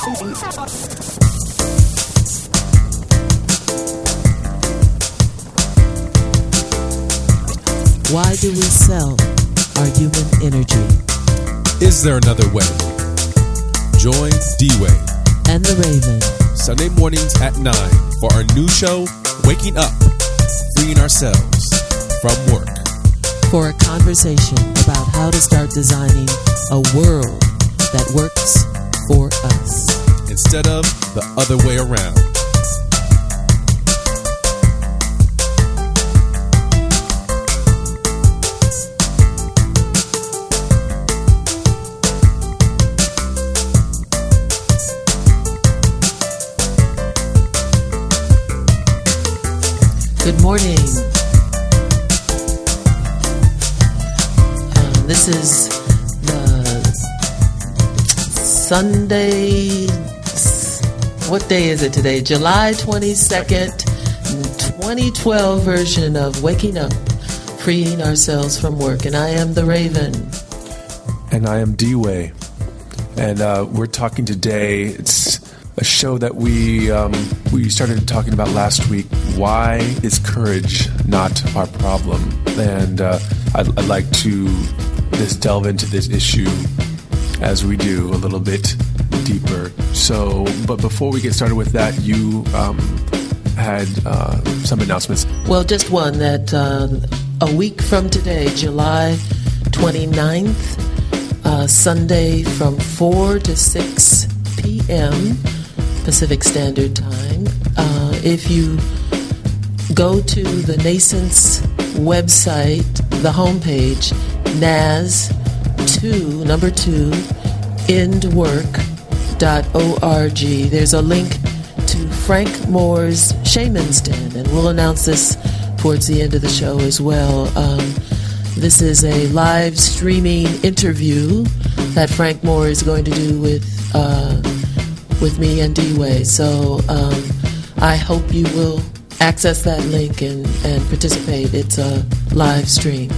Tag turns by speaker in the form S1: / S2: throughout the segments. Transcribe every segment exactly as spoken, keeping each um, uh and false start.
S1: Why do we sell our human energy?
S2: Is there another way? Join D-Way
S1: and the Raven
S2: Sunday mornings at nine for our new show, Waking Up, Freeing Ourselves from Work.
S1: For a conversation about how to start designing a world that works for us
S2: instead of the other way around.
S1: Good morning. Uh, this is the Sunday. What day is it today? July twenty-second, twenty twelve version of Waking Up, Freeing Ourselves from Work. And I am the Raven.
S3: And I am D-Way. And uh, we're talking today. It's a show that we um, we started talking about last week. Why is courage not our problem? And uh, I'd, I'd like to just delve into this issue as we do a little bit deeper. So, but before we get started with that, you um, had uh, some announcements.
S1: Well, just one that uh, a week from today, July twenty-ninth, uh, Sunday from four to six p.m. Pacific Standard Time. Uh, if you go to the Nascence website, the homepage, N A S two, number two, end work dot org, there's a link to Frank Moore's Shaman's Den, and we'll announce this towards the end of the show as well. Um, this is a live streaming interview that Frank Moore is going to do with uh, with me and D-Way. So um, I hope you will access that link and, and participate. It's a live stream.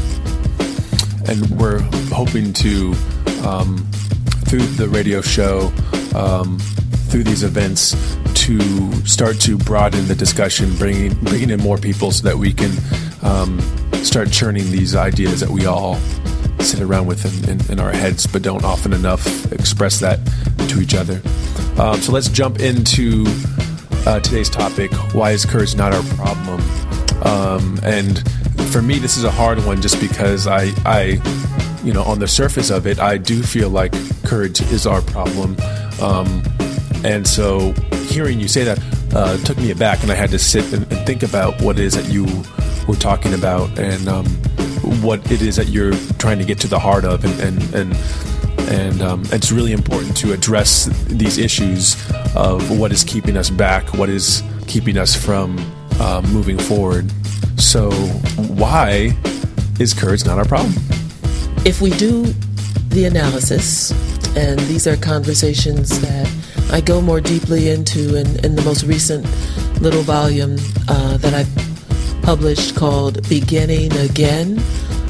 S3: And we're hoping to, um, through the radio show, um, through these events, to start to broaden the discussion, bringing, bringing in more people so that we can um, start churning these ideas that we all sit around with in, in, in our heads but don't often enough express that to each other. Um, so let's jump into uh, today's topic, why is courage not our problem? Um, and for me, this is a hard one just because I, I, you know, on the surface of it, I do feel like courage is our problem. Um, and so hearing you say that uh, took me aback, and I had to sit and, and think about what it is that you were talking about and um, what it is that you're trying to get to the heart of, and and and, and um, it's really important to address these issues of what is keeping us back, what is keeping us from uh, moving forward. So why is courage not our problem?
S1: If we do the analysis, and these are conversations that I go more deeply into in, in the most recent little volume uh, that I've published called Beginning Again,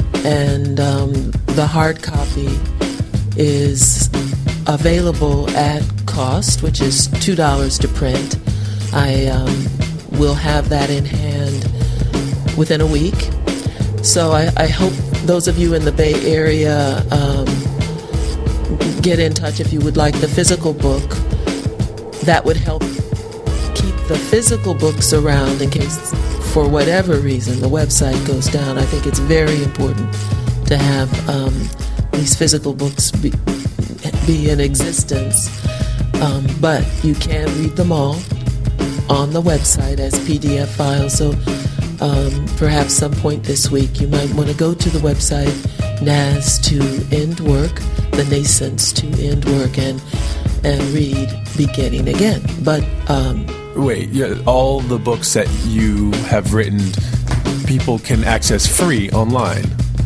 S1: and um, the hard copy is available at cost, which is two dollars to print. I um, will have that in hand within a week. So I, I hope those of you in the Bay Area um, get in touch if you would like the physical book. That would help keep the physical books around in case, for whatever reason, the website goes down. I think it's very important to have um, these physical books be, be in existence. Um, but you can read them all on the website as P D F files. So um, perhaps some point this week you might want to go to the website N A S to End Work, the Nascence to End Work, and and read Beginning Again. But um,
S3: wait, yeah, all the books that you have written, people can access free online.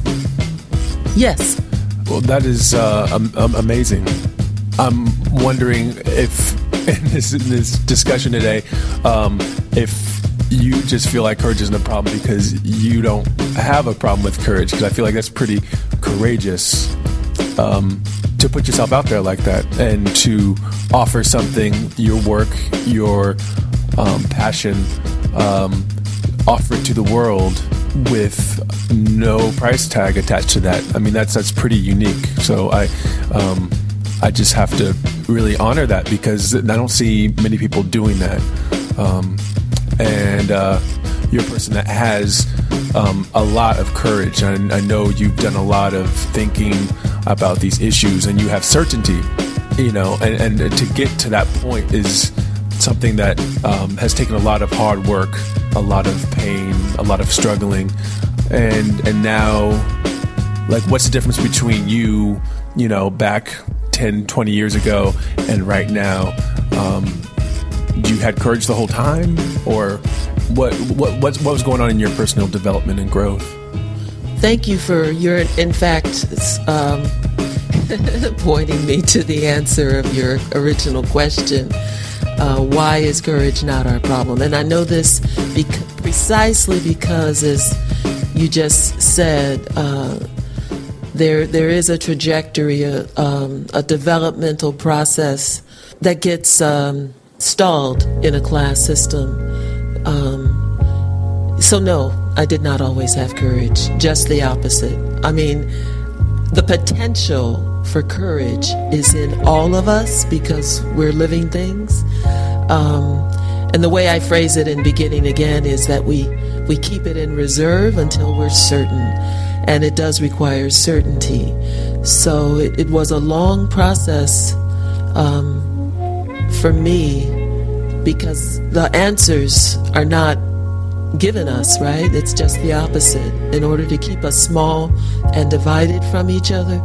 S1: Yes.
S3: Well, that is uh, um, um, amazing. I'm wondering if in this, in this discussion today, um, if you just feel like courage isn't a problem because you don't have a problem with courage, because I feel like that's pretty courageous. um, to put yourself out there like that and to offer something, your work, your um, passion, um, offer it to the world with no price tag attached to that. I mean, that's that's pretty unique. So I um, I just have to really honor that, because I don't see many people doing that. Um, and uh, you're a person that has um, a lot of courage. And I know you've done a lot of thinking about these issues, and you have certainty, you know, and, and to get to that point is something that um, has taken a lot of hard work, a lot of pain, a lot of struggling. And and now, like, what's the difference between you, you know, back ten, twenty years ago and right now? Um, you had courage the whole time? Or what, what, what, what was going on in your personal development and growth?
S1: Thank you for your, in fact, um, pointing me to the answer of your original question. Uh, why is courage not our problem? And I know this bec- precisely because, as you just said, uh, there there is a trajectory, a, um, a developmental process that gets um, stalled in a class system. Um, so no, I did not always have courage, just the opposite. I mean, the potential for courage is in all of us because we're living things. Um, and the way I phrase it in Beginning Again is that we, we keep it in reserve until we're certain. And it does require certainty. So it, it was a long process um, for me, because the answers are not given us, right? It's just the opposite. In order to keep us small and divided from each other,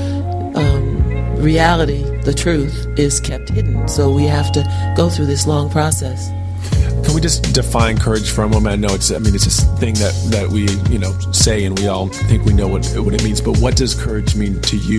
S1: um, reality, the truth, is kept hidden. So we have to go through this long process.
S3: Can we just define courage for a moment? I know it's, I mean, it's this thing that, that we, you know, say and we all think we know what, what it means, but what does courage mean to you?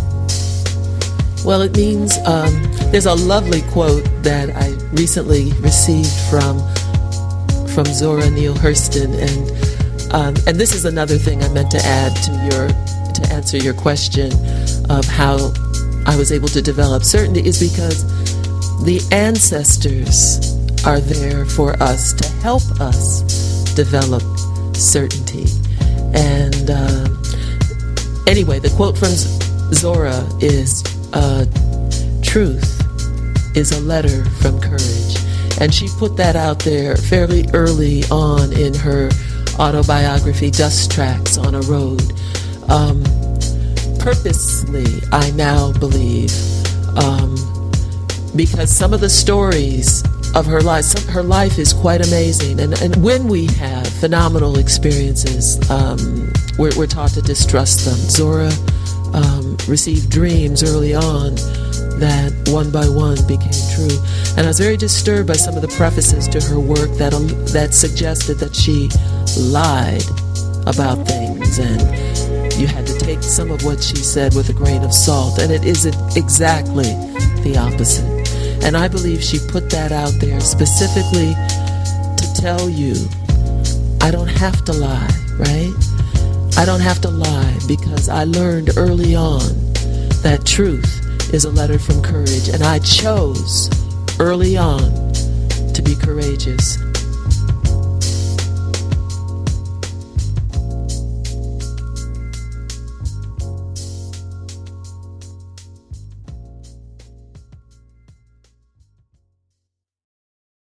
S1: Well, it means, um, there's a lovely quote that I recently received from from Zora Neale Hurston, and um, and this is another thing I meant to add to your to answer your question of how I was able to develop certainty, is because the ancestors are there for us to help us develop certainty. And uh, anyway, the quote from Zora is, uh, "Truth is a letter from courage." And she put that out there fairly early on in her autobiography, Dust Tracks on a Road. Um, purposely, I now believe, um, because some of the stories of her life, some, her life is quite amazing. And, and when we have phenomenal experiences, um, we're, we're taught to distrust them. Zora um, received dreams early on that one by one became true. And I was very disturbed by some of the prefaces to her work that that suggested that she lied about things, and you had to take some of what she said with a grain of salt, and it isn't exactly the opposite. And I believe she put that out there specifically to tell you, I don't have to lie, right? I don't have to lie, because I learned early on that truth is a letter from courage, and I chose early on to be courageous.